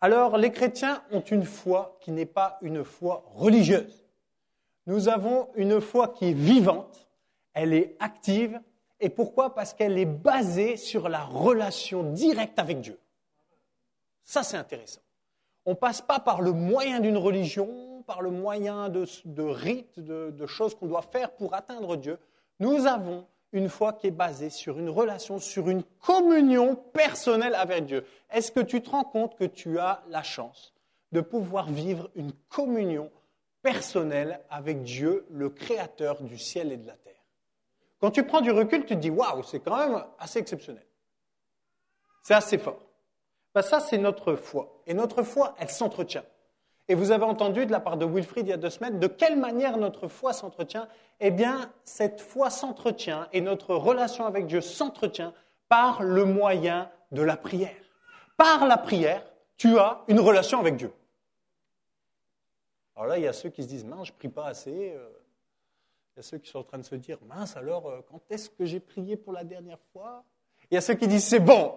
Alors, les chrétiens ont une foi qui n'est pas une foi religieuse. Nous avons une foi qui est vivante, elle est active. Et pourquoi ? Parce qu'elle est basée sur la relation directe avec Dieu. Ça, c'est intéressant. On ne passe pas par le moyen d'une religion, par le moyen de rites, de choses qu'on doit faire pour atteindre Dieu. Nous avons une foi qui est basée sur une relation, sur une communion personnelle avec Dieu. Est-ce que tu te rends compte que tu as la chance de pouvoir vivre une communion personnelle avec Dieu, le Créateur du ciel et de la terre ? Quand tu prends du recul, tu te dis « Waouh, c'est quand même assez exceptionnel. » C'est assez fort. Ben ça, c'est notre foi. Et notre foi, elle s'entretient. Et vous avez entendu de la part de Wilfried il y a 2 semaines, de quelle manière notre foi s'entretient ? Eh bien, cette foi s'entretient et notre relation avec Dieu s'entretient par le moyen de la prière. Par la prière, tu as une relation avec Dieu. Alors là, il y a ceux qui se disent « Mince, je ne prie pas assez. » Il y a ceux qui sont en train de se dire « Mince, alors, quand est-ce que j'ai prié pour la dernière fois ?» Il y a ceux qui disent « C'est bon,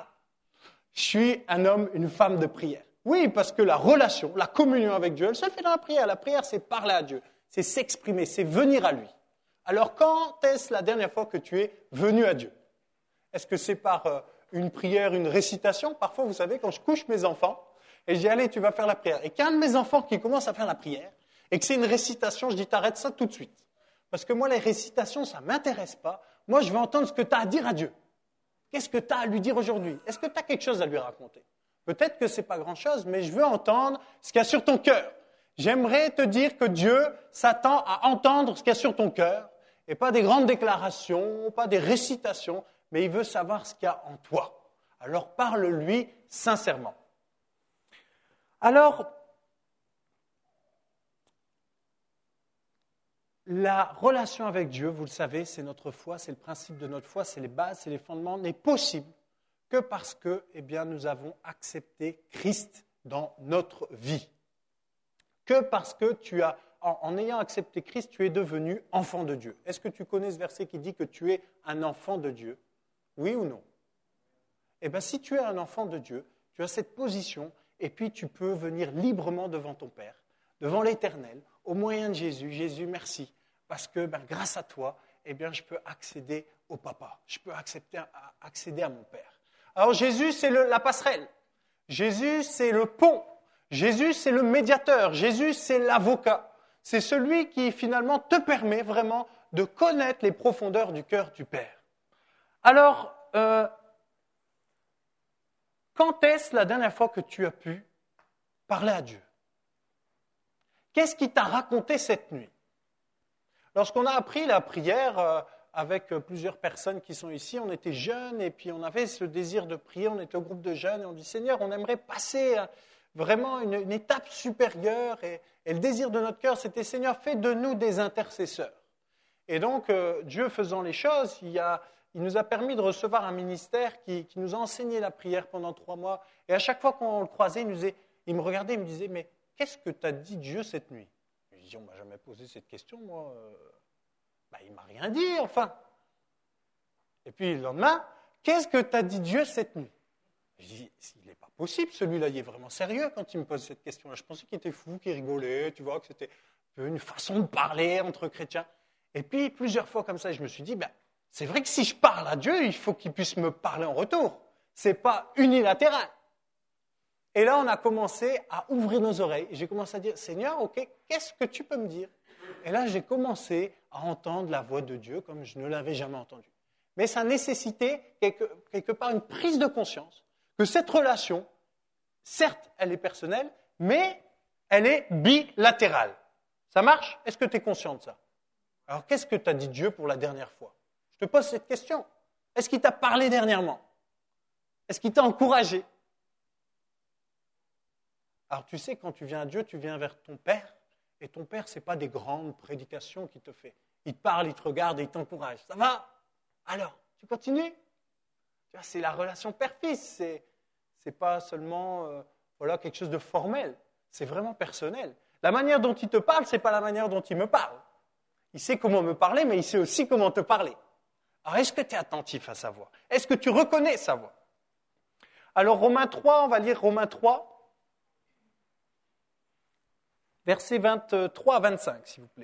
je suis un homme, une femme de prière. » Oui, parce que la relation, la communion avec Dieu, elle se fait dans la prière. La prière, c'est parler à Dieu, c'est s'exprimer, c'est venir à lui. Alors, quand est-ce la dernière fois que tu es venu à Dieu ? Est-ce que c'est par une prière, une récitation ? Parfois, vous savez, quand je couche mes enfants, et je dis « Allez, tu vas faire la prière. » Et qu'un de mes enfants qui commence à faire la prière, et que c'est une récitation, je dis « T'arrêtes ça tout de suite. » Parce que moi, les récitations, ça ne m'intéresse pas. Moi, je veux entendre ce que tu as à dire à Dieu. Qu'est-ce que tu as à lui dire aujourd'hui ? Est-ce que tu as quelque chose à lui raconter ? Peut-être que ce n'est pas grand-chose, mais je veux entendre ce qu'il y a sur ton cœur. J'aimerais te dire que Dieu s'attend à entendre ce qu'il y a sur ton cœur, et pas des grandes déclarations, pas des récitations, mais il veut savoir ce qu'il y a en toi. Alors parle-lui sincèrement. Alors, la relation avec Dieu, vous le savez, c'est notre foi, c'est le principe de notre foi, c'est les bases, c'est les fondements, n'est possible que parce que nous avons accepté Christ dans notre vie. Que parce que en ayant accepté Christ, tu es devenu enfant de Dieu. Est-ce que tu connais ce verset qui dit que tu es un enfant de Dieu ? Oui ou non ? Eh bien, si tu es un enfant de Dieu, tu as cette position et puis tu peux venir librement devant ton Père, devant l'Éternel, au moyen de Jésus. Jésus, merci, parce que grâce à toi, je peux accéder au Papa. Je peux accéder à mon Père. Alors Jésus, c'est la passerelle. Jésus, c'est le pont. Jésus, c'est le médiateur. Jésus, c'est l'avocat. C'est celui qui, finalement, te permet vraiment de connaître les profondeurs du cœur du Père. Alors, quand est-ce la dernière fois que tu as pu parler à Dieu ? Qu'est-ce qui t'a raconté cette nuit ? Lorsqu'on a appris la prière avec plusieurs personnes qui sont ici, on était jeunes et puis on avait ce désir de prier, on était au groupe de jeunes et on dit « Seigneur, on aimerait passer vraiment une étape supérieure » et le désir de notre cœur, c'était « Seigneur, fais de nous des intercesseurs ». Et donc, Dieu faisant les choses, il nous a permis de recevoir un ministère qui nous a enseigné la prière pendant 3 mois. Et à chaque fois qu'on le croisait, il me regardait et me disait « Mais qu'est-ce que t'as dit Dieu cette nuit ?» Je lui dis « On ne m'a jamais posé cette question, moi. » Il ne m'a rien dit, enfin. Et puis le lendemain, « Qu'est-ce que t'as dit Dieu cette nuit ?» Je dis « Il n'est pas possible, celui-là, il est vraiment sérieux quand il me pose cette question-là. Je pensais qu'il était fou, qu'il rigolait, tu vois, que c'était une façon de parler entre chrétiens. » Et puis, plusieurs fois comme ça, je me suis dit, c'est vrai que si je parle à Dieu, il faut qu'il puisse me parler en retour. Ce n'est pas unilatéral. Et là, on a commencé à ouvrir nos oreilles. J'ai commencé à dire, Seigneur, ok, qu'est-ce que tu peux me dire ? Et là, j'ai commencé à entendre la voix de Dieu comme je ne l'avais jamais entendue. Mais ça nécessitait quelque part une prise de conscience que cette relation, certes, elle est personnelle, mais elle est bilatérale. Ça marche ? Est-ce que tu es conscient de ça ? Alors, qu'est-ce que t'as dit Dieu pour la dernière fois ? Je te pose cette question. Est-ce qu'il t'a parlé dernièrement ? Est-ce qu'il t'a encouragé ? Alors, tu sais, quand tu viens à Dieu, tu viens vers ton Père. Et ton Père, ce n'est pas des grandes prédications qu'il te fait. Il te parle, il te regarde et il t'encourage. Ça va ? Alors, tu continues ? Tu vois, c'est la relation père-fils. C'est pas seulement quelque chose de formel. C'est vraiment personnel. La manière dont il te parle, ce n'est pas la manière dont il me parle. Il sait comment me parler, mais il sait aussi comment te parler. Alors, est-ce que tu es attentif à sa voix ? Est-ce que tu reconnais sa voix ? Alors, Romains 3, on va lire Romains 3. Versets 23 à 25, s'il vous plaît.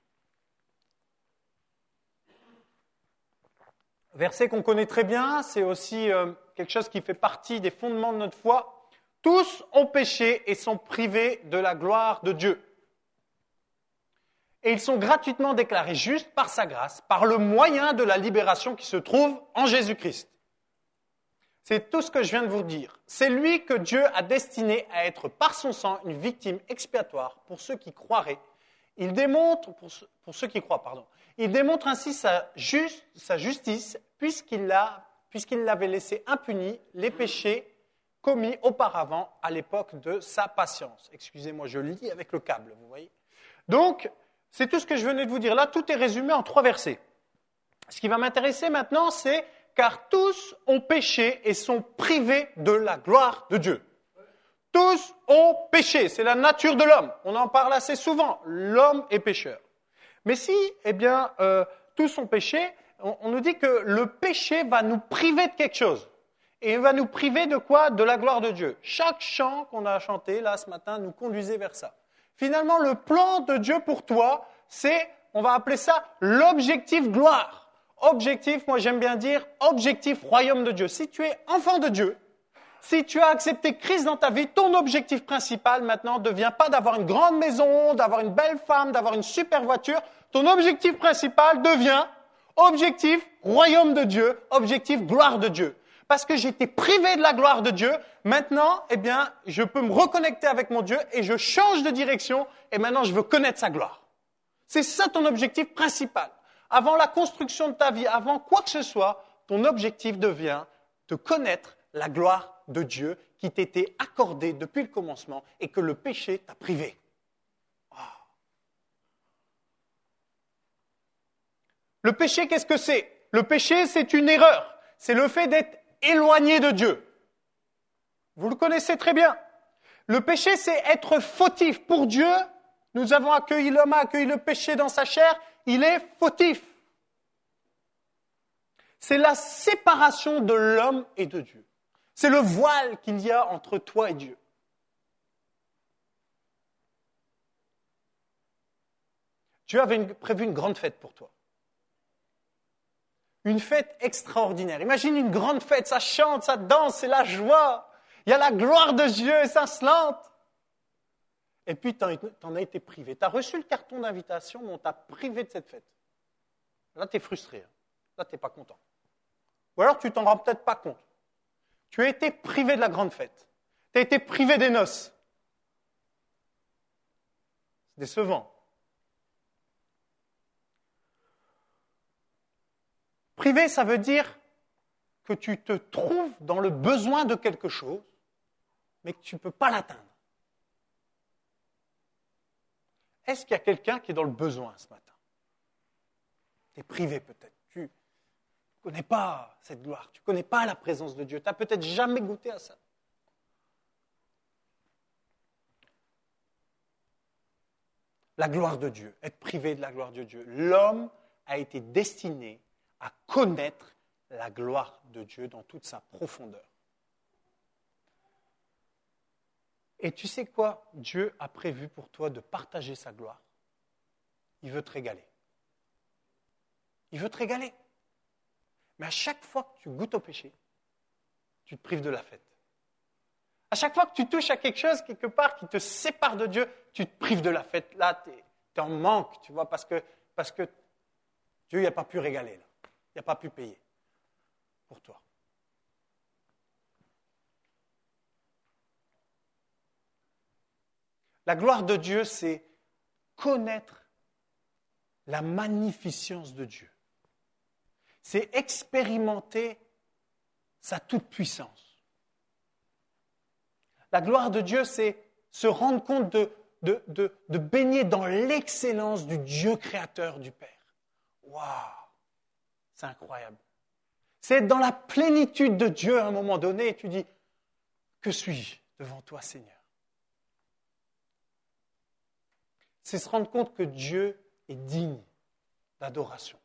Verset qu'on connaît très bien, c'est aussi quelque chose qui fait partie des fondements de notre foi. Tous ont péché et sont privés de la gloire de Dieu. Et ils sont gratuitement déclarés justes par sa grâce, par le moyen de la libération qui se trouve en Jésus-Christ. C'est tout ce que je viens de vous dire. C'est lui que Dieu a destiné à être par son sang une victime expiatoire pour ceux qui croiraient. Il démontre, pour ceux qui croient, pardon. Il démontre ainsi sa justice puisqu'il l'avait laissé impuni les péchés commis auparavant à l'époque de sa patience. Excusez-moi, je lis avec le câble, vous voyez. Donc, c'est tout ce que je venais de vous dire. Là, tout est résumé en 3 versets. Ce qui va m'intéresser maintenant, c'est « Car tous ont péché et sont privés de la gloire de Dieu ». Tous ont péché, c'est la nature de l'homme. On en parle assez souvent, l'homme est pécheur. Mais si, tous ont péché, on nous dit que le péché va nous priver de quelque chose. Et il va nous priver de quoi? De la gloire de Dieu. Chaque chant qu'on a chanté là ce matin nous conduisait vers ça. Finalement, le plan de Dieu pour toi, c'est, on va appeler ça l'objectif gloire. Objectif, moi j'aime bien dire, objectif royaume de Dieu. Si tu es enfant de Dieu, si tu as accepté Christ dans ta vie, ton objectif principal maintenant ne devient pas d'avoir une grande maison, d'avoir une belle femme, d'avoir une super voiture. Ton objectif principal devient objectif royaume de Dieu, objectif gloire de Dieu. Parce que j'ai été privé de la gloire de Dieu, maintenant, je peux me reconnecter avec mon Dieu et je change de direction et maintenant je veux connaître sa gloire. C'est ça ton objectif principal. Avant la construction de ta vie, avant quoi que ce soit, ton objectif devient de connaître la gloire de Dieu qui t'était accordée depuis le commencement et que le péché t'a privé. Wow. Le péché, qu'est-ce que c'est? Le péché, c'est une erreur. C'est le fait d'être éloigné de Dieu. Vous le connaissez très bien. Le péché, c'est être fautif. Pour Dieu, l'homme a accueilli le péché dans sa chair, il est fautif. C'est la séparation de l'homme et de Dieu. C'est le voile qu'il y a entre toi et Dieu. Dieu avait prévu une grande fête pour toi. Une fête extraordinaire. Imagine une grande fête, ça chante, ça danse, c'est la joie. Il y a la gloire de Dieu étincelante. Et puis, tu en as été privé. Tu as reçu le carton d'invitation, mais on t'a privé de cette fête. Là, tu es frustré. Là, tu n'es pas content. Ou alors, tu t'en rends peut-être pas compte. Tu as été privé de la grande fête. Tu as été privé des noces. C'est décevant. Privé, ça veut dire que tu te trouves dans le besoin de quelque chose, mais que tu ne peux pas l'atteindre. Est-ce qu'il y a quelqu'un qui est dans le besoin ce matin? Tu es privé peut-être. Tu ne connais pas cette gloire. Tu ne connais pas la présence de Dieu. Tu n'as peut-être jamais goûté à ça. La gloire de Dieu, être privé de la gloire de Dieu. L'homme a été destiné à connaître la gloire de Dieu dans toute sa profondeur. Et tu sais quoi? Dieu a prévu pour toi de partager sa gloire. Il veut te régaler. Il veut te régaler. Mais à chaque fois que tu goûtes au péché, tu te prives de la fête. À chaque fois que tu touches à quelque chose, quelque part, qui te sépare de Dieu, tu te prives de la fête. Là, tu es en manque, tu vois, parce que Dieu n'a pas pu régaler, là. Il n'a pas pu payer pour toi. La gloire de Dieu, c'est connaître la magnificence de Dieu. C'est expérimenter sa toute-puissance. La gloire de Dieu, c'est se rendre compte de baigner dans l'excellence du Dieu créateur du Père. Waouh! C'est incroyable. C'est être dans la plénitude de Dieu à un moment donné et tu dis, que suis-je devant toi, Seigneur? C'est se rendre compte que Dieu est digne d'adoration.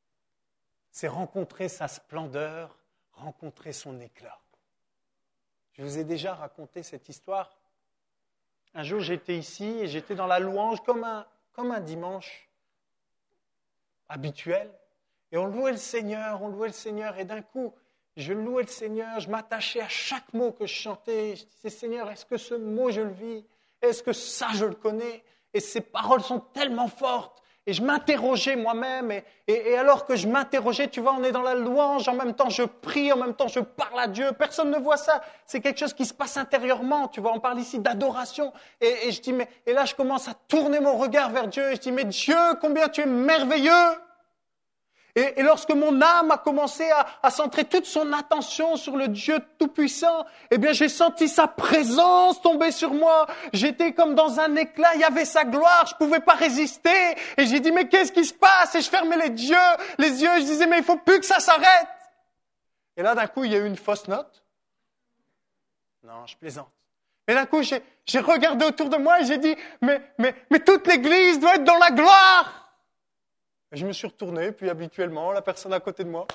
C'est rencontrer sa splendeur, rencontrer son éclat. Je vous ai déjà raconté cette histoire. Un jour, j'étais ici et j'étais dans la louange comme un dimanche habituel. Et on louait le Seigneur, et d'un coup, je louais le Seigneur, je m'attachais à chaque mot que je chantais. Je disais, Seigneur, est-ce que ce mot, je le vis? Est-ce que ça, je le connais? Et ces paroles sont tellement fortes. Et je m'interrogeais moi-même. Et alors que je m'interrogeais, tu vois, on est dans la louange, en même temps je prie, en même temps je parle à Dieu. Personne ne voit ça. C'est quelque chose qui se passe intérieurement, tu vois. On parle ici d'adoration. Et je dis, et là, je commence à tourner mon regard vers Dieu. Et je dis, mais Dieu, combien tu es merveilleux! Et lorsque mon âme a commencé à centrer toute son attention sur le Dieu Tout-Puissant, eh bien, j'ai senti sa présence tomber sur moi. J'étais comme dans un éclat, il y avait sa gloire, je pouvais pas résister. Et j'ai dit, mais qu'est-ce qui se passe? Et je fermais les yeux, je disais, mais il faut plus que ça s'arrête. Et là, d'un coup, il y a eu une fausse note. Non, je plaisante. Et d'un coup, j'ai regardé autour de moi et j'ai dit, mais toute l'église doit être dans la gloire. Et je me suis retourné, puis habituellement, la personne à côté de moi.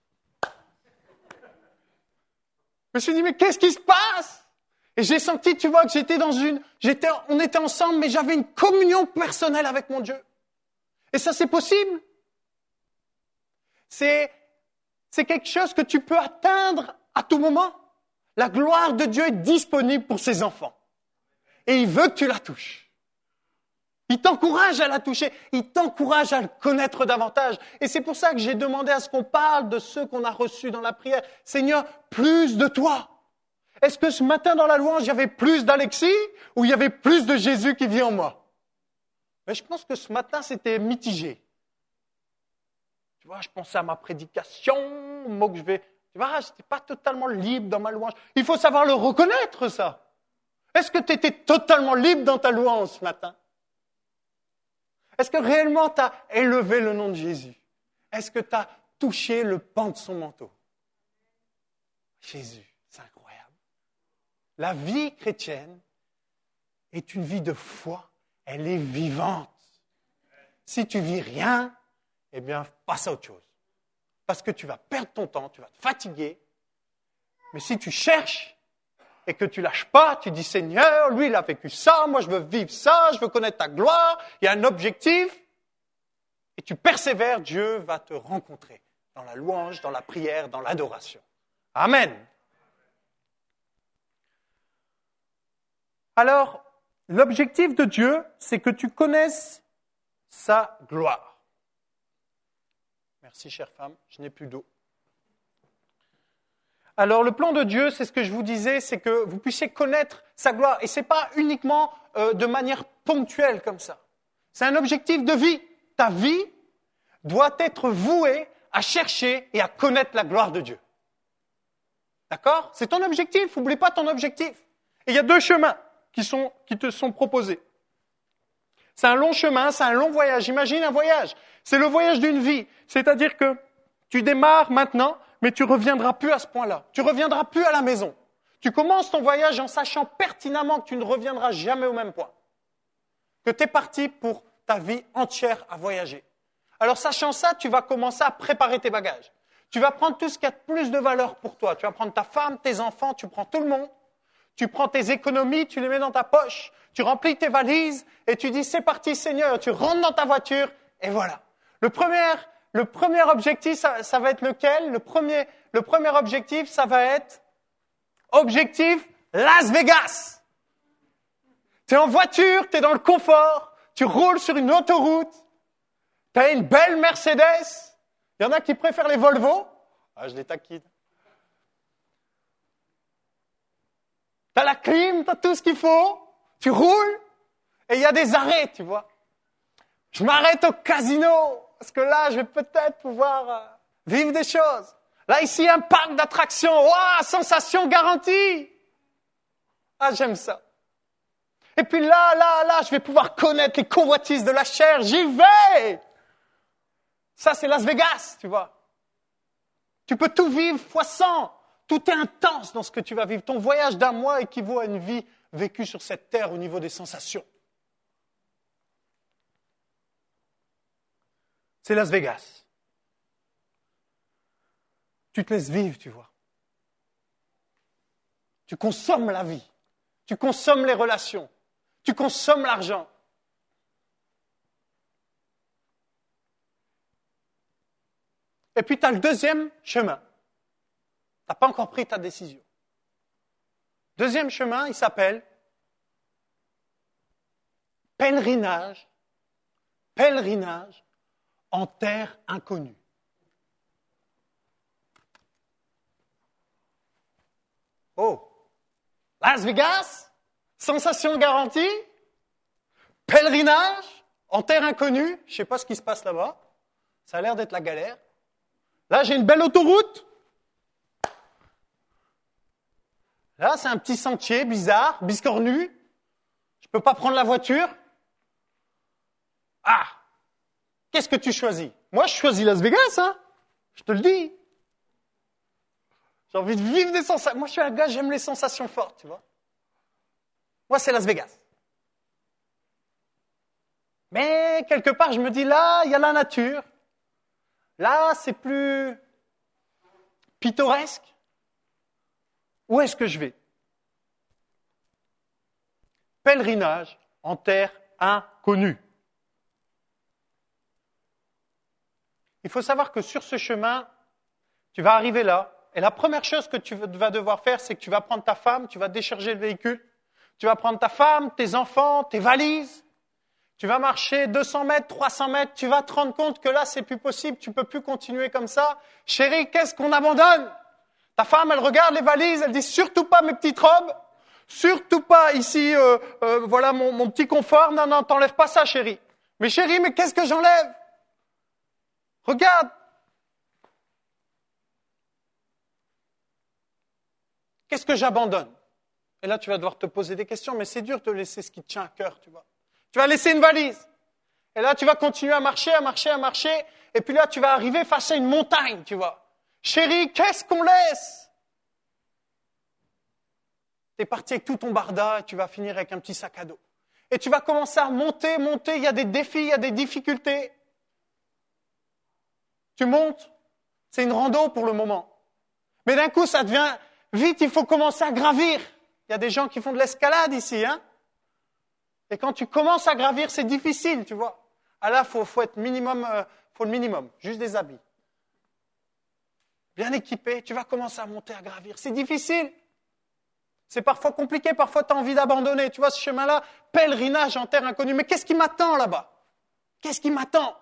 Je me suis dit, mais qu'est-ce qui se passe? Et j'ai senti, tu vois, que on était ensemble, mais j'avais une communion personnelle avec mon Dieu. Et ça, c'est possible. C'est quelque chose que tu peux atteindre à tout moment. La gloire de Dieu est disponible pour ses enfants. Et il veut que tu la touches. Il t'encourage à la toucher, il t'encourage à le connaître davantage. Et c'est pour ça que j'ai demandé à ce qu'on parle de ceux qu'on a reçus dans la prière. Seigneur, plus de toi. Est-ce que ce matin dans la louange, il y avait plus d'Alexis ou il y avait plus de Jésus qui vit en moi? Mais je pense que ce matin, c'était mitigé. Tu vois, je pensais à ma prédication, au mot que je vais... Tu vois, je n'étais pas totalement libre dans ma louange. Il faut savoir le reconnaître, ça. Est-ce que tu étais totalement libre dans ta louange ce matin? Est-ce que réellement tu as élevé le nom de Jésus? Est-ce que tu as touché le pan de son manteau? Jésus, c'est incroyable. La vie chrétienne est une vie de foi. Elle est vivante. Si tu vis rien, eh bien, passe à autre chose. Parce que tu vas perdre ton temps, tu vas te fatiguer. Mais si tu cherches et que tu lâches pas, tu dis Seigneur, lui il a vécu ça, moi je veux vivre ça, je veux connaître ta gloire, il y a un objectif, et tu persévères, Dieu va te rencontrer dans la louange, dans la prière, dans l'adoration. Amen. Alors, l'objectif de Dieu, c'est que tu connaisses sa gloire. Merci chère femme, je n'ai plus d'eau. Alors, le plan de Dieu, c'est ce que je vous disais, c'est que vous puissiez connaître sa gloire. Et ce n'est pas uniquement de manière ponctuelle comme ça. C'est un objectif de vie. Ta vie doit être vouée à chercher et à connaître la gloire de Dieu. D'accord? C'est ton objectif, n'oublie pas ton objectif. Et il y a deux chemins qui te sont proposés. C'est un long chemin, c'est un long voyage. Imagine un voyage. C'est le voyage d'une vie. C'est-à-dire que tu démarres maintenant, mais tu ne reviendras plus à ce point-là. Tu ne reviendras plus à la maison. Tu commences ton voyage en sachant pertinemment que tu ne reviendras jamais au même point. Que tu es parti pour ta vie entière à voyager. Alors, sachant ça, tu vas commencer à préparer tes bagages. Tu vas prendre tout ce qui a de plus de valeur pour toi. Tu vas prendre ta femme, tes enfants, tu prends tout le monde. Tu prends tes économies, tu les mets dans ta poche. Tu remplis tes valises et tu dis, c'est parti Seigneur. Tu rentres dans ta voiture et voilà. Le premier objectif, ça va être lequel? Le premier objectif, ça va être objectif Las Vegas. Tu es en voiture, tu es dans le confort, tu roules sur une autoroute, tu as une belle Mercedes. Il y en a qui préfèrent les Volvo. Ah, je les taquine. Tu as la clim, tu as tout ce qu'il faut, tu roules et il y a des arrêts, tu vois. Je m'arrête au casino. Parce que là, je vais peut-être pouvoir vivre des choses. Là, ici, un parc d'attractions. Waouh, sensation garantie. Ah, j'aime ça. Et puis là, je vais pouvoir connaître les convoitises de la chair. J'y vais. Ça, c'est Las Vegas, tu vois. Tu peux tout vivre fois 100. Tout est intense dans ce que tu vas vivre. Ton voyage d'un mois équivaut à une vie vécue sur cette terre au niveau des sensations. C'est Las Vegas. Tu te laisses vivre, tu vois. Tu consommes la vie. Tu consommes les relations. Tu consommes l'argent. Et puis tu as le deuxième chemin. Tu n'as pas encore pris ta décision. Deuxième chemin, il s'appelle pèlerinage. Pèlerinage en terre inconnue. Oh, Las Vegas, sensation garantie, pèlerinage en terre inconnue. Je ne sais pas ce qui se passe là-bas. Ça a l'air d'être la galère. Là, j'ai une belle autoroute. Là, c'est un petit sentier bizarre, biscornu. Je ne peux pas prendre la voiture. Ah, qu'est-ce que tu choisis? Moi, je choisis Las Vegas, hein. Je te le dis. J'ai envie de vivre des sensations. Moi, je suis un gars, j'aime les sensations fortes, tu vois. Moi, c'est Las Vegas. Mais quelque part, je me dis, là, il y a la nature. Là, c'est plus pittoresque. Où est-ce que je vais? Pèlerinage en terre inconnue. Il faut savoir que sur ce chemin, tu vas arriver là, et la première chose que tu vas devoir faire, c'est que tu vas prendre ta femme, tu vas décharger le véhicule, tu vas prendre ta femme, tes enfants, tes valises, tu vas marcher 200 mètres, 300 mètres, tu vas te rendre compte que là, c'est plus possible, tu peux plus continuer comme ça. Chérie, qu'est-ce qu'on abandonne? Ta femme, elle regarde les valises, elle dit surtout pas mes petites robes, surtout pas ici, voilà mon petit confort. Non, non, t'enlèves pas ça, chérie. Mais chérie, mais qu'est-ce que j'enlève? Regarde. Qu'est-ce que j'abandonne? Et là, tu vas devoir te poser des questions, mais c'est dur de laisser ce qui te tient à cœur, tu vois. Tu vas laisser une valise. Et là, tu vas continuer à marcher, à marcher, à marcher. Et puis là, tu vas arriver face à une montagne, tu vois. Chérie, qu'est-ce qu'on laisse? Tu es parti avec tout ton barda et tu vas finir avec un petit sac à dos. Et tu vas commencer à monter, il y a des défis, il y a des difficultés. Tu montes, c'est une rando pour le moment. Mais d'un coup, ça devient, vite, il faut commencer à gravir. Il y a des gens qui font de l'escalade ici, hein. Et quand tu commences à gravir, c'est difficile, tu vois. Ah là, faut être minimum, faut le minimum, juste des habits. Bien équipé, tu vas commencer à monter, à gravir. C'est difficile. C'est parfois compliqué, parfois tu as envie d'abandonner. Tu vois, ce chemin-là, pèlerinage en terre inconnue. Mais qu'est-ce qui m'attend là-bas? Qu'est-ce qui m'attend?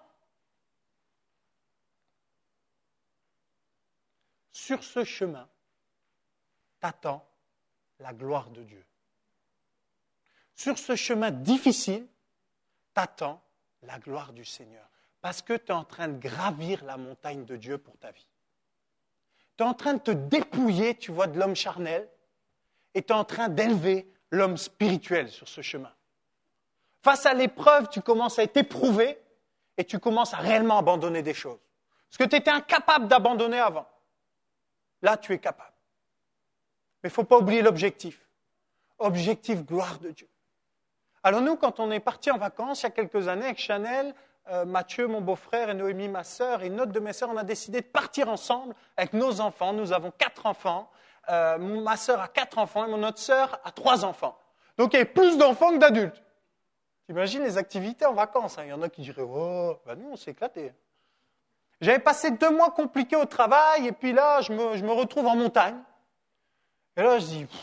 Sur ce chemin, t'attends la gloire de Dieu. Sur ce chemin difficile, t'attends la gloire du Seigneur. Parce que tu es en train de gravir la montagne de Dieu pour ta vie. Tu es en train de te dépouiller, tu vois, de l'homme charnel, et tu es en train d'élever l'homme spirituel sur ce chemin. Face à l'épreuve, tu commences à être éprouvé, et tu commences à réellement abandonner des choses. Ce que tu étais incapable d'abandonner avant. Là, tu es capable. Mais il ne faut pas oublier l'objectif. Objectif, gloire de Dieu. Alors nous, quand on est partis en vacances, il y a quelques années, avec Chanel, Mathieu, mon beau-frère, et Noémie, ma sœur, et une autre de mes sœurs, on a décidé de partir ensemble avec nos enfants. Nous avons 4 enfants. Ma sœur a 4 enfants et mon autre sœur a 3 enfants. Donc il y avait plus d'enfants que d'adultes. T'imagines les activités en vacances, hein. Il y en a qui diraient « Oh, ben nous, on s'est éclatés. » J'avais passé 2 mois compliqués au travail, et puis là, je me retrouve en montagne. Et là, je dis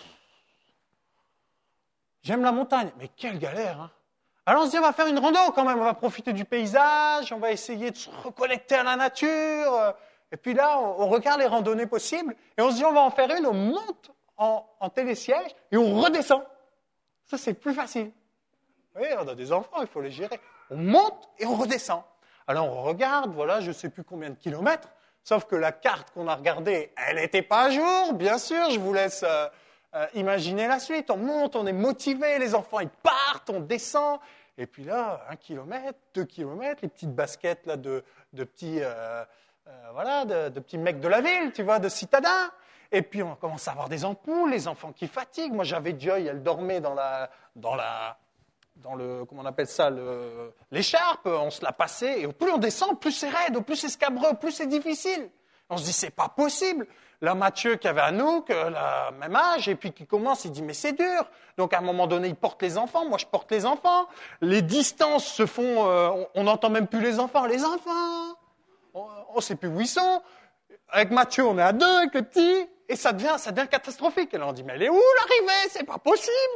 « J'aime la montagne. » Mais quelle galère, hein. Alors on se dit, on va faire une rando quand même, on va profiter du paysage, on va essayer de se reconnecter à la nature. Et puis là, on regarde les randonnées possibles, et on se dit, on va en faire une, on monte en télésiège, et on redescend. Ça, c'est plus facile. Oui, on a des enfants, il faut les gérer. On monte et on redescend. Alors on regarde, voilà, je ne sais plus combien de kilomètres, sauf que la carte qu'on a regardée, elle n'était pas à jour, bien sûr, je vous laisse imaginer la suite. On monte, on est motivé, les enfants ils partent, on descend, et puis là, 1 kilomètre, 2 kilomètres, les petites baskets là, de petits, de petits mecs de la ville, tu vois, de citadins. Et puis on commence à avoir des ampoules, les enfants qui fatiguent. Moi j'avais Joy, elle dormait dans le, comment on appelle ça, l'écharpe, on se l'a passée, et au plus on descend, plus c'est raide, au plus c'est scabreux, au plus c'est difficile. On se dit, c'est pas possible. Là, Matthieu qui avait Anouk, le même âge, et puis qui commence, il dit, mais c'est dur. Donc, à un moment donné, il porte les enfants, moi je porte les enfants. Les distances se font, on n'entend même plus les enfants. Les enfants, on ne sait plus où ils sont. Avec Matthieu, on est à 2, avec le petit, et ça devient catastrophique. Et là, on dit, mais elle est où l'arrivée? C'est pas possible.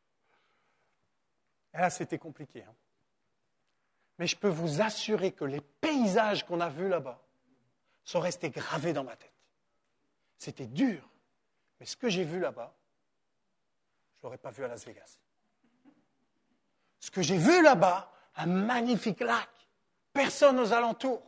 Et là, c'était compliqué. Hein. Mais je peux vous assurer que les paysages qu'on a vus là-bas sont restés gravés dans ma tête. C'était dur, mais ce que j'ai vu là-bas, je ne l'aurais pas vu à Las Vegas. Ce que j'ai vu là-bas, un magnifique lac, personne aux alentours.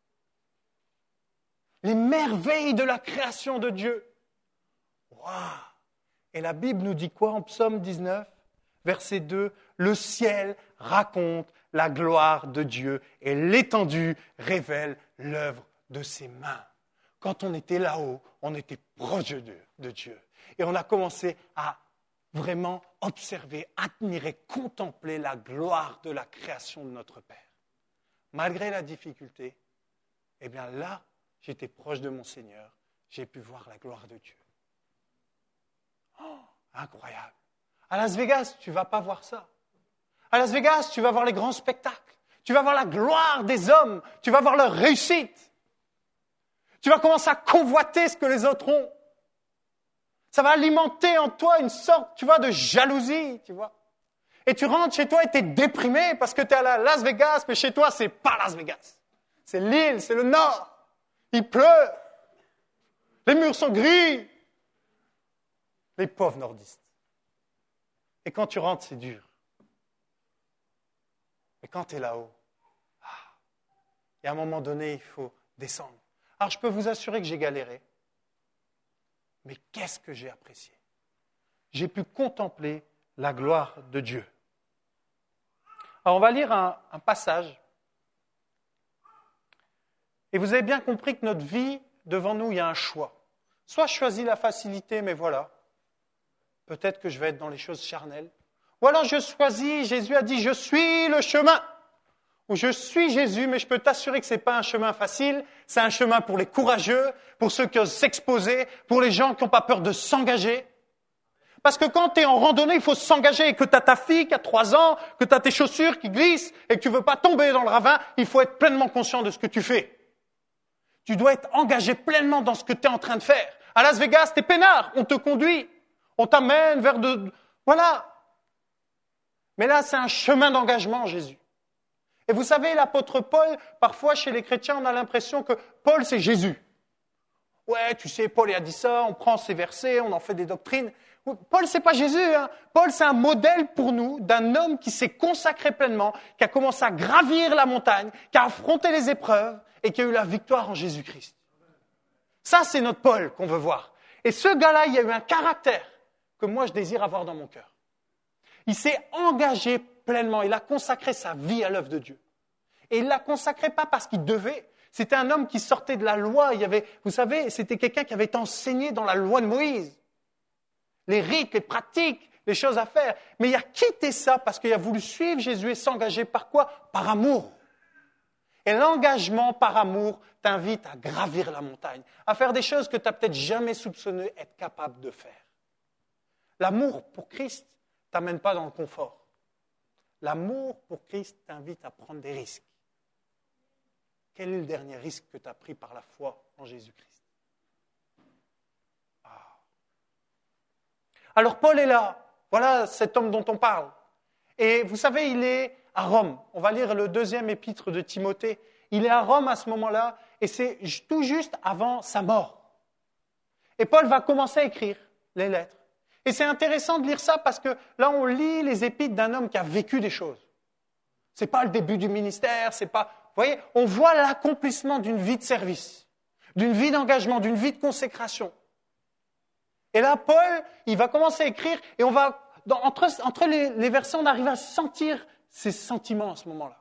Les merveilles de la création de Dieu. Waouh! Et la Bible nous dit quoi en Psaume 19, verset 2? Le ciel raconte la gloire de Dieu et l'étendue révèle l'œuvre de ses mains. Quand on était là-haut, on était proche de Dieu. Et on a commencé à vraiment observer, admirer, contempler la gloire de la création de notre Père. Malgré la difficulté, eh bien là, j'étais proche de mon Seigneur. J'ai pu voir la gloire de Dieu. Oh, incroyable. À Las Vegas, tu ne vas pas voir ça. À Las Vegas, tu vas voir les grands spectacles. Tu vas voir la gloire des hommes. Tu vas voir leur réussite. Tu vas commencer à convoiter ce que les autres ont. Ça va alimenter en toi une sorte, tu vois, de jalousie, tu vois. Et tu rentres chez toi et tu es déprimé parce que tu es à Las Vegas, mais chez toi, c'est pas Las Vegas. C'est l'île, c'est le nord. Il pleut. Les murs sont gris. Les pauvres nordistes. Et quand tu rentres, c'est dur. Mais quand tu es là-haut, et à un moment donné, il faut descendre. Alors, je peux vous assurer que j'ai galéré. Mais qu'est-ce que j'ai apprécié? J'ai pu contempler la gloire de Dieu. Alors, on va lire un passage. Et vous avez bien compris que notre vie, devant nous, il y a un choix. Soit je choisis la facilité, mais voilà. Peut-être que je vais être dans les choses charnelles. Ou alors je choisis, Jésus a dit, je suis le chemin. Ou je suis Jésus, mais je peux t'assurer que ce n'est pas un chemin facile, c'est un chemin pour les courageux, pour ceux qui osent s'exposer, pour les gens qui n'ont pas peur de s'engager. Parce que quand tu es en randonnée, il faut s'engager, et que tu as ta fille qui a 3 ans, que tu as tes chaussures qui glissent, et que tu ne veux pas tomber dans le ravin, il faut être pleinement conscient de ce que tu fais. Tu dois être engagé pleinement dans ce que tu es en train de faire. À Las Vegas, tu es peinard, on te conduit, on t'amène vers de... Voilà. Mais là, c'est un chemin d'engagement, Jésus. Et vous savez, l'apôtre Paul, parfois chez les chrétiens, on a l'impression que Paul, c'est Jésus. Ouais, tu sais, Paul il a dit ça, on prend ces versets, on en fait des doctrines. Paul, c'est pas Jésus. Hein. Paul, c'est un modèle pour nous d'un homme qui s'est consacré pleinement, qui a commencé à gravir la montagne, qui a affronté les épreuves et qui a eu la victoire en Jésus-Christ. Ça, c'est notre Paul qu'on veut voir. Et ce gars-là, il a eu un caractère que moi, je désire avoir dans mon cœur. Il s'est engagé pleinement. Il a consacré sa vie à l'œuvre de Dieu. Et il ne l'a consacré pas parce qu'il devait. C'était un homme qui sortait de la loi. Vous savez, c'était quelqu'un qui avait été enseigné dans la loi de Moïse. Les rites, les pratiques, les choses à faire. Mais il a quitté ça parce qu'il a voulu suivre Jésus et s'engager par quoi? Par amour. Et l'engagement par amour t'invite à gravir la montagne, à faire des choses que tu n'as peut-être jamais soupçonné être capable de faire. L'amour pour Christ ne t'amène pas dans le confort. L'amour pour Christ t'invite à prendre des risques. Quel est le dernier risque que tu as pris par la foi en Jésus-Christ? Alors Paul est là. Voilà cet homme dont on parle. Et vous savez, il est à Rome. On va lire le 2e épître de Timothée. Il est à Rome à ce moment-là et c'est tout juste avant sa mort. Et Paul va commencer à écrire les lettres. Et c'est intéressant de lire ça parce que là, on lit les épîtres d'un homme qui a vécu des choses. C'est pas le début du ministère, c'est pas... Vous voyez, on voit l'accomplissement d'une vie de service, d'une vie d'engagement, d'une vie de consécration. Et là, Paul, il va commencer à écrire et on va... Entre les versets, on arrive à sentir ses sentiments à ce moment-là.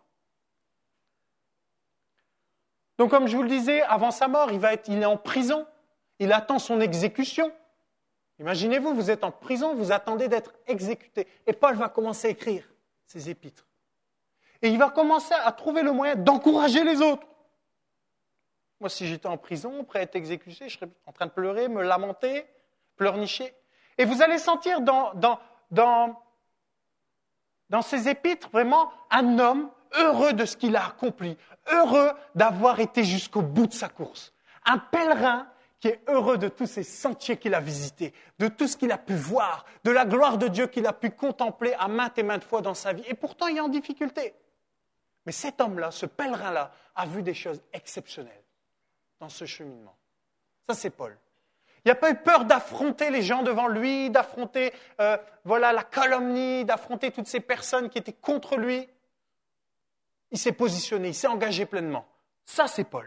Donc, comme je vous le disais, avant sa mort, il est en prison. Il attend son exécution. Imaginez-vous, vous êtes en prison, vous attendez d'être exécuté. Et Paul va commencer à écrire ses épîtres. Et il va commencer à trouver le moyen d'encourager les autres. Moi, si j'étais en prison, prêt à être exécuté, je serais en train de pleurer, me lamenter, pleurnicher. Et vous allez sentir dans ces épîtres vraiment un homme heureux de ce qu'il a accompli, heureux d'avoir été jusqu'au bout de sa course. Un pèlerin qui est heureux de tous ces sentiers qu'il a visités, de tout ce qu'il a pu voir, de la gloire de Dieu qu'il a pu contempler à maintes et maintes fois dans sa vie. Et pourtant, il est en difficulté. Mais cet homme-là, ce pèlerin-là, a vu des choses exceptionnelles dans ce cheminement. Ça, c'est Paul. Il n'a pas eu peur d'affronter les gens devant lui, d'affronter la calomnie, d'affronter toutes ces personnes qui étaient contre lui. Il s'est positionné, il s'est engagé pleinement. Ça, c'est Paul.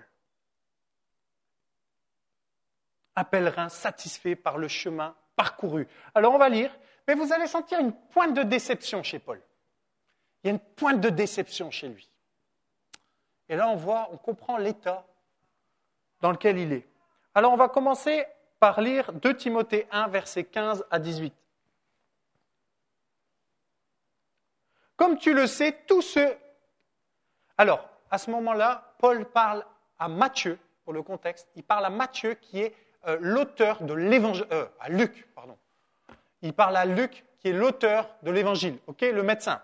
Un pèlerin satisfait par le chemin parcouru. Alors, on va lire, mais vous allez sentir une pointe de déception chez Paul. Il y a une pointe de déception chez lui. Et là, on comprend l'état dans lequel il est. Alors, on va commencer par lire 2 Timothée 1, versets 15 à 18. Comme tu le sais, tous ceux... Alors, à ce moment-là, Paul parle à Matthieu, pour le contexte, il parle à Matthieu qui est l'auteur de l'évangile... à Luc, pardon. Il parle à Luc qui est l'auteur de l'évangile, ok, le médecin.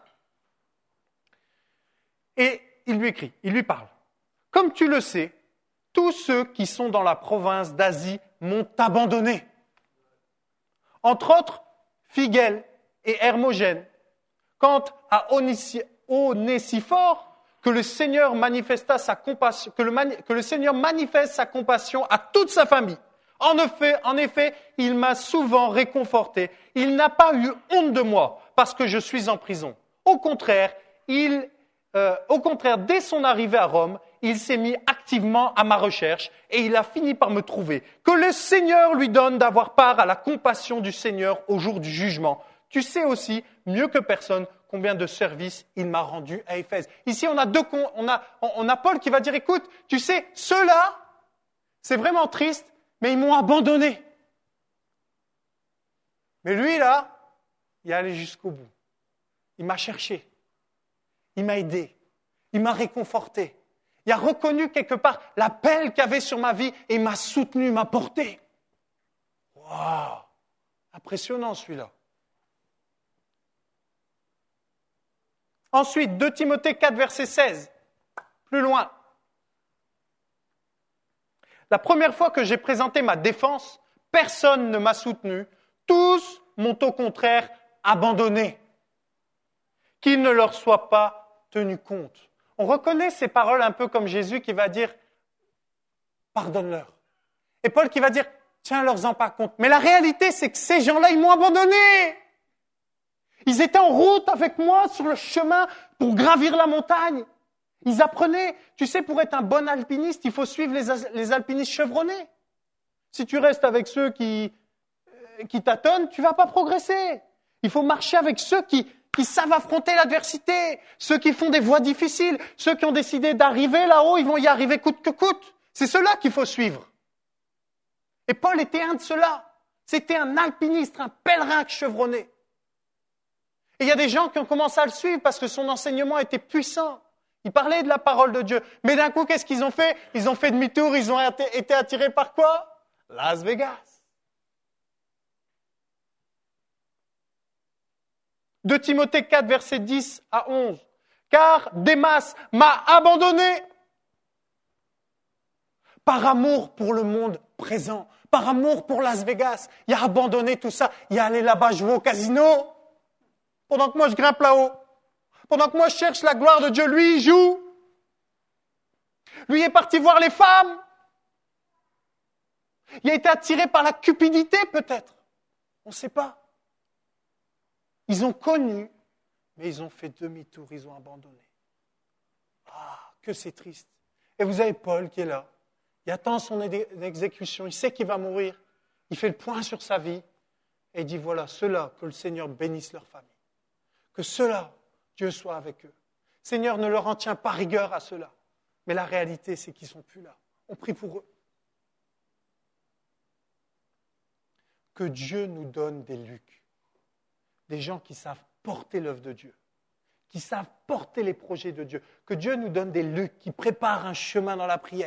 Et il lui écrit, il lui parle. Comme tu le sais, tous ceux qui sont dans la province d'Asie m'ont abandonné. Entre autres, Phigel et Hermogène. Quant à Onésiphore, que le Seigneur manifesta sa compassion, que le Seigneur manifeste sa compassion à toute sa famille. En effet, il m'a souvent réconforté. Il n'a pas eu honte de moi parce que je suis en prison. Au contraire, dès son arrivée à Rome, il s'est mis activement à ma recherche et il a fini par me trouver. Que le Seigneur lui donne d'avoir part à la compassion du Seigneur au jour du jugement. Tu sais aussi, mieux que personne, combien de services il m'a rendu à Éphèse. Ici, on a Paul qui va dire, écoute, tu sais, ceux-là, c'est vraiment triste, mais ils m'ont abandonné. Mais lui, là, il est allé jusqu'au bout. Il m'a cherché. Il m'a aidé. Il m'a réconforté. Il a reconnu quelque part l'appel qu'il y avait sur ma vie et il m'a soutenu, m'a porté. Waouh! Impressionnant celui-là. Ensuite, 2 Timothée 4, verset 16. Plus loin. La première fois que j'ai présenté ma défense, personne ne m'a soutenu. Tous m'ont au contraire abandonné. Qu'il ne leur soit pas tenu compte. On reconnaît ces paroles un peu comme Jésus qui va dire « pardonne-leur ». Et Paul qui va dire « tiens-leur-en pas compte ». Mais la réalité, c'est que ces gens-là, ils m'ont abandonné. Ils étaient en route avec moi sur le chemin pour gravir la montagne. Ils apprenaient. Tu sais, pour être un bon alpiniste, il faut suivre les alpinistes chevronnés. Si tu restes avec ceux qui tâtonnent, tu ne vas pas progresser. Il faut marcher avec ceux qui savent affronter l'adversité, ceux qui font des voies difficiles, ceux qui ont décidé d'arriver là-haut, ils vont y arriver coûte que coûte. C'est ceux-là qu'il faut suivre. Et Paul était un de ceux-là. C'était un alpiniste, un pèlerin chevronné. Et il y a des gens qui ont commencé à le suivre parce que son enseignement était puissant. Il parlait de la parole de Dieu. Mais d'un coup, qu'est-ce qu'ils ont fait? Ils ont fait demi-tour, ils ont été attirés par quoi? Las Vegas. 2 Timothée 4, versets 10 à 11. Car Démas m'a abandonné par amour pour le monde présent, par amour pour Las Vegas. Il a abandonné tout ça. Il est allé là-bas jouer au casino. Pendant que moi, je grimpe là-haut. Pendant que moi, je cherche la gloire de Dieu, lui, il joue. Lui est parti voir les femmes. Il a été attiré par la cupidité, peut-être. On ne sait pas. Ils ont connu, mais ils ont fait demi-tour, ils ont abandonné. Ah, que c'est triste. Et vous avez Paul qui est là. Il attend son exécution, il sait qu'il va mourir. Il fait le point sur sa vie et il dit, voilà, ceux-là, que le Seigneur bénisse leur famille. Que ceux-là, Dieu soit avec eux. Seigneur, ne leur en tient pas rigueur à ceux-là. Mais la réalité, c'est qu'ils ne sont plus là. On prie pour eux. Que Dieu nous donne des Lucs. Des gens qui savent porter l'œuvre de Dieu, qui savent porter les projets de Dieu. Que Dieu nous donne des Lucs, qui préparent un chemin dans la prière.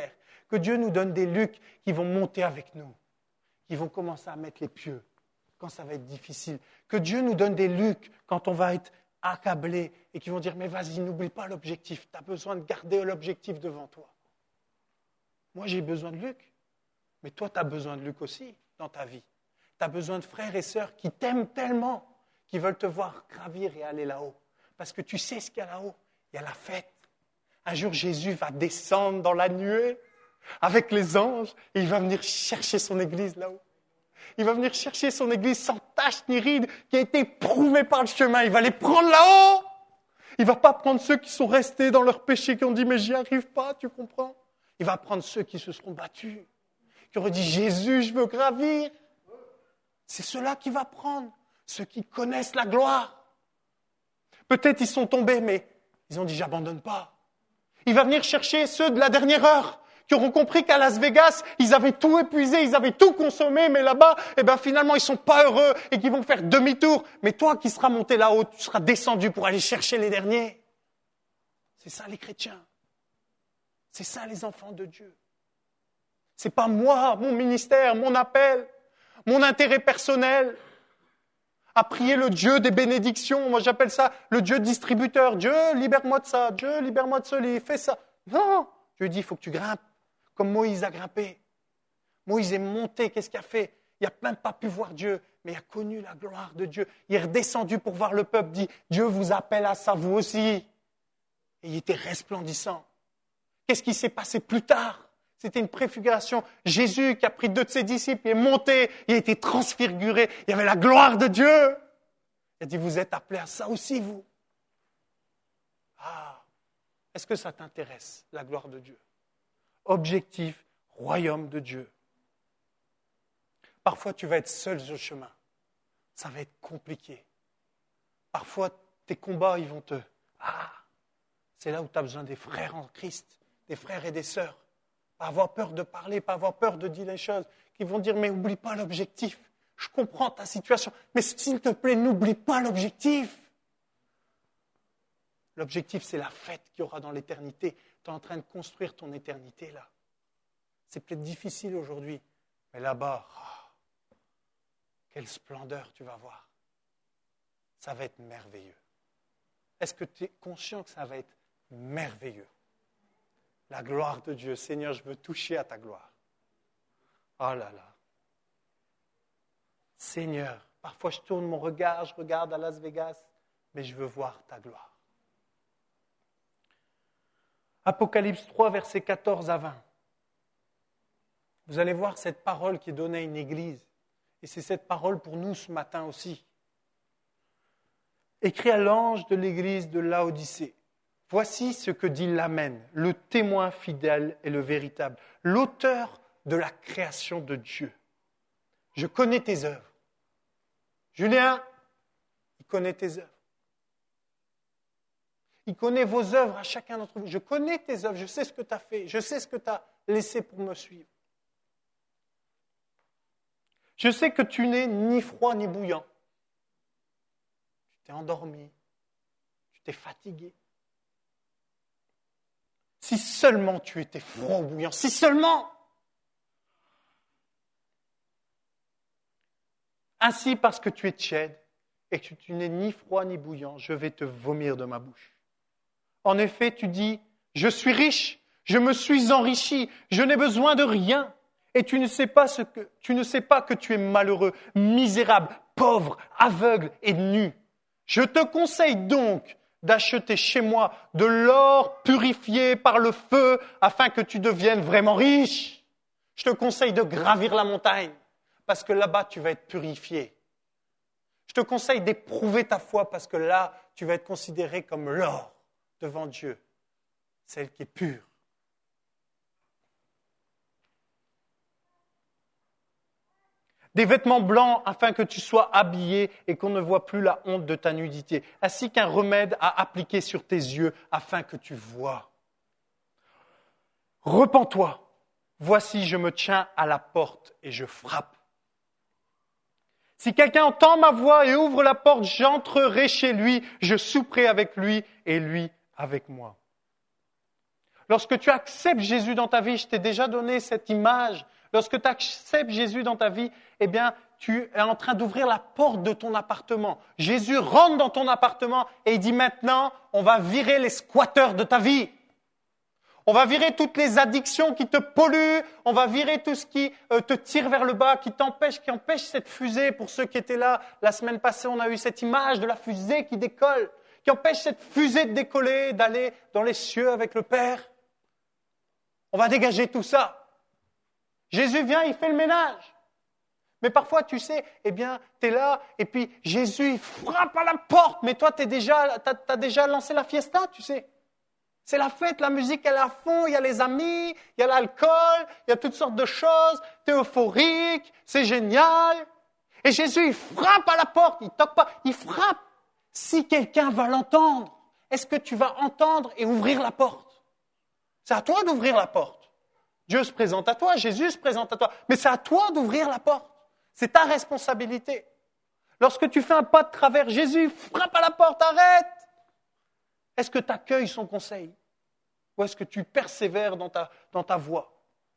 Que Dieu nous donne des Luc qui vont monter avec nous, qui vont commencer à mettre les pieux quand ça va être difficile. Que Dieu nous donne des Luc quand on va être accablé et qui vont dire « Mais vas-y, n'oublie pas l'objectif. Tu as besoin de garder l'objectif devant toi. » Moi, j'ai besoin de Luc, mais toi, tu as besoin de Luc aussi dans ta vie. Tu as besoin de frères et sœurs qui t'aiment tellement, qui veulent te voir gravir et aller là-haut. Parce que tu sais ce qu'il y a là-haut. Il y a la fête. Un jour, Jésus va descendre dans la nuée avec les anges et il va venir chercher son église là-haut. Il va venir chercher son église sans tache ni ride qui a été éprouvée par le chemin. Il va les prendre là-haut. Il ne va pas prendre ceux qui sont restés dans leur péché, qui ont dit « Mais j'y arrive pas, tu comprends ?» Il va prendre ceux qui se seront battus, qui auraient dit « Jésus, je veux gravir. » C'est ceux-là qu'il va prendre, ceux qui connaissent la gloire. Peut-être ils sont tombés, mais ils ont dit « J'abandonne pas. » Il va venir chercher ceux de la dernière heure, qui auront compris qu'à Las Vegas, ils avaient tout épuisé, ils avaient tout consommé, mais là-bas, finalement, ils sont pas heureux et qu'ils vont faire demi-tour. Mais toi qui seras monté là-haut, tu seras descendu pour aller chercher les derniers. C'est ça les chrétiens. C'est ça les enfants de Dieu. C'est pas moi, mon ministère, mon appel, mon intérêt personnel à prier le Dieu des bénédictions. Moi, j'appelle ça le Dieu distributeur. Dieu, libère-moi de ça. Dieu, libère-moi de cela. Fais ça. Non. Dieu dit, il faut que tu grimpes. Comme Moïse a grimpé. Moïse est monté, qu'est-ce qu'il a fait? Il n'a même pas pu voir Dieu, mais il a connu la gloire de Dieu. Il est redescendu pour voir le peuple, dit, Dieu vous appelle à ça, vous aussi. Et il était resplendissant. Qu'est-ce qui s'est passé plus tard? C'était une préfiguration. Jésus qui a pris 2 de ses disciples, il est monté, il a été transfiguré, il y avait la gloire de Dieu. Il a dit, vous êtes appelés à ça aussi, vous. Ah, est-ce que ça t'intéresse, la gloire de Dieu? Objectif, royaume de Dieu. Parfois, tu vas être seul sur le chemin. Ça va être compliqué. Parfois, tes combats, ils vont te... Ah, c'est là où tu as besoin des frères en Christ, des frères et des sœurs. Pas avoir peur de parler, pas avoir peur de dire les choses, qui vont dire, mais n'oublie pas l'objectif. Je comprends ta situation, mais s'il te plaît, n'oublie pas l'objectif. L'objectif, c'est la fête qu'il y aura dans l'éternité. Tu es en train de construire ton éternité là. C'est peut-être difficile aujourd'hui, mais là-bas, oh, quelle splendeur tu vas voir. Ça va être merveilleux. Est-ce que tu es conscient que ça va être merveilleux? La gloire de Dieu. Seigneur, je veux toucher à ta gloire. Oh là là. Seigneur, parfois je tourne mon regard, je regarde à Las Vegas, mais je veux voir ta gloire. Apocalypse 3, versets 14 à 20. Vous allez voir cette parole qui est donnée à une église. Et c'est cette parole pour nous ce matin aussi. Écrit à l'ange de l'église de Laodicée. Voici ce que dit l'Amen, le témoin fidèle et le véritable, l'auteur de la création de Dieu. Je connais tes œuvres. Julien, il connaît tes œuvres. Il connaît vos œuvres à chacun d'entre vous. Je connais tes œuvres, je sais ce que tu as fait, je sais ce que tu as laissé pour me suivre. Je sais que tu n'es ni froid ni bouillant. Tu t'es endormi, tu t'es fatigué. Si seulement tu étais froid ou bouillant, si seulement. Ainsi, parce que tu es tiède et que tu n'es ni froid ni bouillant, je vais te vomir de ma bouche. En effet, tu dis, je suis riche, je me suis enrichi, je n'ai besoin de rien. Et tu ne sais pas que tu es malheureux, misérable, pauvre, aveugle et nu. Je te conseille donc d'acheter chez moi de l'or purifié par le feu afin que tu deviennes vraiment riche. Je te conseille de gravir la montagne parce que là-bas, tu vas être purifié. Je te conseille d'éprouver ta foi parce que là, tu vas être considéré comme l'or devant Dieu, celle qui est pure. Des vêtements blancs afin que tu sois habillé et qu'on ne voit plus la honte de ta nudité, ainsi qu'un remède à appliquer sur tes yeux afin que tu vois. Repens-toi, voici je me tiens à la porte et je frappe. Si quelqu'un entend ma voix et ouvre la porte, j'entrerai chez lui, je souperai avec lui et lui avec moi. Lorsque tu acceptes Jésus dans ta vie, je t'ai déjà donné cette image. Lorsque tu acceptes Jésus dans ta vie, eh bien, tu es en train d'ouvrir la porte de ton appartement. Jésus rentre dans ton appartement et il dit maintenant, on va virer les squatteurs de ta vie. On va virer toutes les addictions qui te polluent. On va virer tout ce qui te tire vers le bas, qui empêche cette fusée. Pour ceux qui étaient là, la semaine passée, on a eu cette image de la fusée qui décolle, qui empêche cette fusée de décoller, d'aller dans les cieux avec le Père. On va dégager tout ça. Jésus vient, il fait le ménage. Mais parfois, tu sais, eh bien, tu es là, et puis Jésus, il frappe à la porte, mais toi, t'as déjà lancé la fiesta, tu sais. C'est la fête, la musique, elle est à fond, il y a les amis, il y a l'alcool, il y a toutes sortes de choses, tu es euphorique, c'est génial. Et Jésus, il frappe à la porte, il toque pas, il frappe. Si quelqu'un va l'entendre, est-ce que tu vas entendre et ouvrir la porte? C'est à toi d'ouvrir la porte. Dieu se présente à toi, Jésus se présente à toi, mais c'est à toi d'ouvrir la porte. C'est ta responsabilité. Lorsque tu fais un pas de travers, Jésus frappe à la porte, arrête. Est-ce que tu accueilles son conseil? Ou est-ce que tu persévères dans ta voie?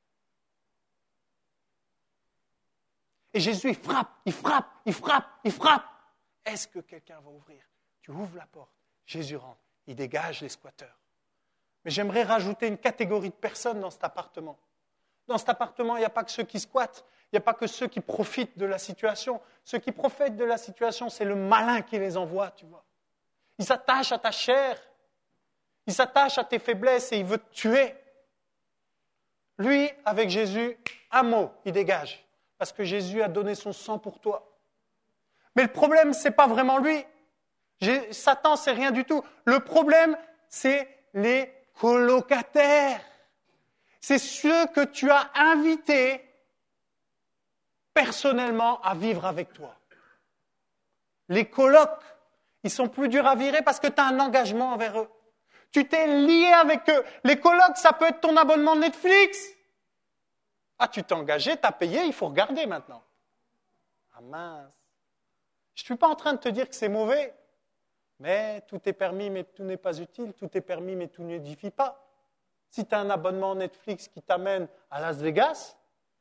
Et Jésus, il frappe, il frappe, il frappe, il frappe. Est-ce que quelqu'un va ouvrir? Tu ouvres la porte, Jésus rentre, il dégage les squatteurs. Mais j'aimerais rajouter une catégorie de personnes dans cet appartement. Dans cet appartement, il n'y a pas que ceux qui squattent, il n'y a pas que ceux qui profitent de la situation. Ceux qui profitent de la situation, c'est le malin qui les envoie, tu vois. Il s'attache à ta chair, il s'attache à tes faiblesses et il veut te tuer. Lui, avec Jésus, un mot, il dégage. Parce que Jésus a donné son sang pour toi. Mais le problème, ce n'est pas vraiment lui. Satan, c'est rien du tout. Le problème, c'est les colocataires. C'est ceux que tu as invités personnellement à vivre avec toi. Les colocs, ils sont plus durs à virer parce que tu as un engagement envers eux. Tu t'es lié avec eux. Les colocs, ça peut être ton abonnement Netflix. Ah, tu t'es engagé, tu as payé, il faut regarder maintenant. Ah mince. Je ne suis pas en train de te dire que c'est mauvais. Mais tout est permis, mais tout n'est pas utile. Tout est permis, mais tout n'édifie pas. Si tu as un abonnement Netflix qui t'amène à Las Vegas,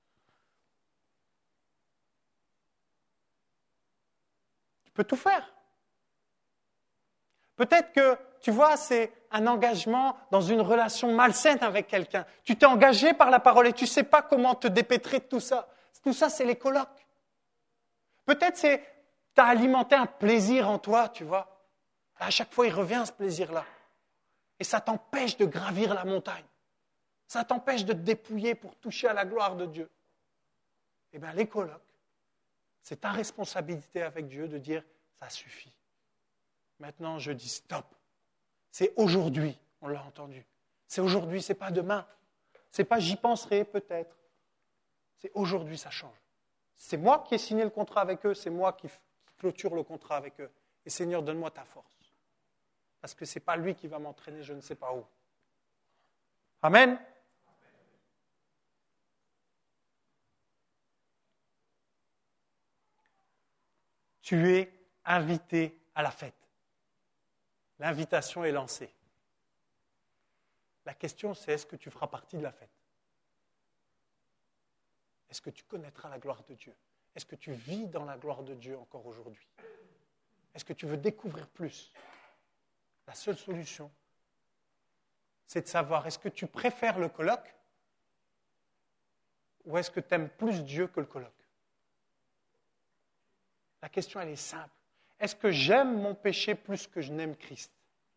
tu peux tout faire. Peut-être que, tu vois, c'est un engagement dans une relation malsaine avec quelqu'un. Tu t'es engagé par la parole et tu ne sais pas comment te dépêtrer de tout ça. Tout ça, c'est les colocs. Peut-être c'est tu as alimenté un plaisir en toi, tu vois. À chaque fois, il revient ce plaisir-là. Et ça t'empêche de gravir la montagne. Ça t'empêche de te dépouiller pour toucher à la gloire de Dieu. Eh bien, les colocs, c'est ta responsabilité avec Dieu de dire, ça suffit. Maintenant, je dis stop. C'est aujourd'hui, on l'a entendu. C'est aujourd'hui, c'est pas demain. C'est pas j'y penserai peut-être. C'est aujourd'hui, ça change. C'est moi qui ai signé le contrat avec eux, c'est moi qui clôture le contrat avec eux. Et Seigneur, donne-moi ta force. Parce que ce n'est pas lui qui va m'entraîner, je ne sais pas où. Amen. Tu es invité à la fête. L'invitation est lancée. La question, c'est est-ce que tu feras partie de la fête? Est-ce que tu connaîtras la gloire de Dieu? Est-ce que tu vis dans la gloire de Dieu encore aujourd'hui? Est-ce que tu veux découvrir plus? La seule solution, c'est de savoir, est-ce que tu préfères le colloque ou est-ce que tu aimes plus Dieu que le colloque? La question, elle est simple. Est-ce que j'aime mon péché plus que je n'aime Christ?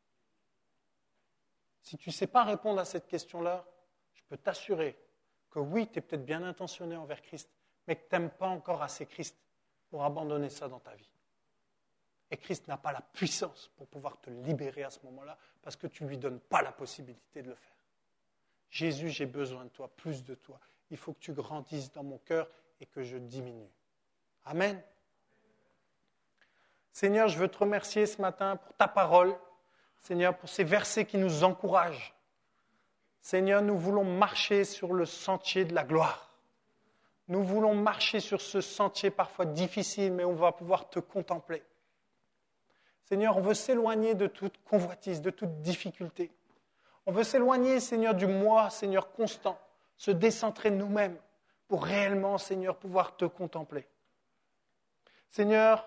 Si tu ne sais pas répondre à cette question-là, je peux t'assurer que oui, tu es peut-être bien intentionné envers Christ, mais que tu n'aimes pas encore assez Christ pour abandonner ça dans ta vie. Et Christ n'a pas la puissance pour pouvoir te libérer à ce moment-là parce que tu ne lui donnes pas la possibilité de le faire. Jésus, j'ai besoin de toi, plus de toi. Il faut que tu grandisses dans mon cœur et que je diminue. Amen. Seigneur, je veux te remercier ce matin pour ta parole. Seigneur, pour ces versets qui nous encouragent. Seigneur, nous voulons marcher sur le sentier de la gloire. Nous voulons marcher sur ce sentier parfois difficile, mais on va pouvoir te contempler. Seigneur, on veut s'éloigner de toute convoitise, de toute difficulté. On veut s'éloigner, Seigneur, du moi, Seigneur, constant, se décentrer de nous-mêmes pour réellement, Seigneur, pouvoir te contempler. Seigneur,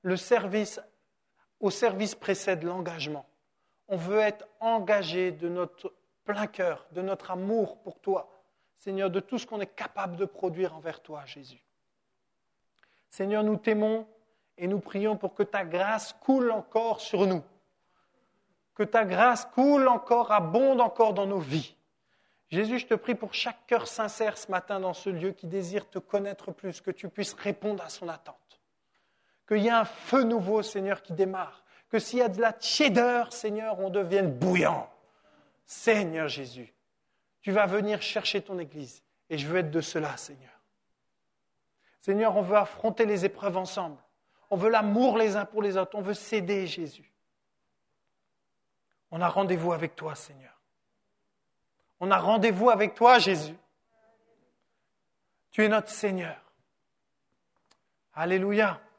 au service précède l'engagement. On veut être engagé de notre plein cœur, de notre amour pour toi, Seigneur, de tout ce qu'on est capable de produire envers toi, Jésus. Seigneur, nous t'aimons et nous prions pour que ta grâce coule encore sur nous, que ta grâce coule encore, abonde encore dans nos vies. Jésus, je te prie pour chaque cœur sincère ce matin dans ce lieu qui désire te connaître plus, que tu puisses répondre à son attente. Qu'il y ait un feu nouveau, Seigneur, qui démarre. Que s'il y a de la tiédeur, Seigneur, on devienne bouillant. Seigneur Jésus, tu vas venir chercher ton Église et je veux être de cela, Seigneur. Seigneur, on veut affronter les épreuves ensemble. On veut l'amour les uns pour les autres. On veut s'aider, Jésus. On a rendez-vous avec toi, Seigneur. On a rendez-vous avec toi, Jésus. Tu es notre Seigneur. Alléluia.